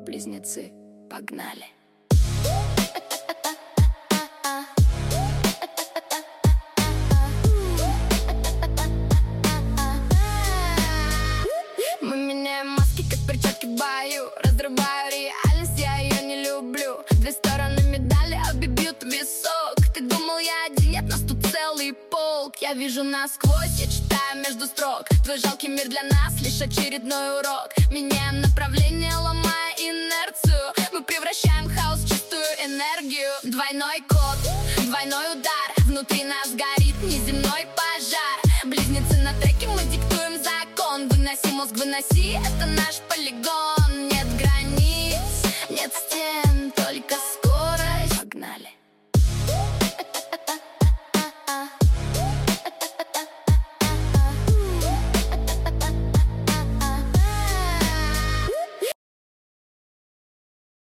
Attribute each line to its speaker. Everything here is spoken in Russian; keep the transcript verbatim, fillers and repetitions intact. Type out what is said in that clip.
Speaker 1: близнецы, погнали. Мы меняем маски, как перчатки в бою. Разрываю реальность, я ее не люблю. Две стороны медали обибьют висок. Ты думал, я один, нет, нас тут целый полк. Я вижу насквозь, я читаю между строк. Твой жалкий мир для нас лишь очередной урок. Меняем направление, ломая инерцию. Мы превращаем хаос в чистую энергию. Двойной код, двойной удар. Внутри нас горит неземной пожар. Близнецы на треке, мы диктуем закон. Выноси мозг, выноси, это наш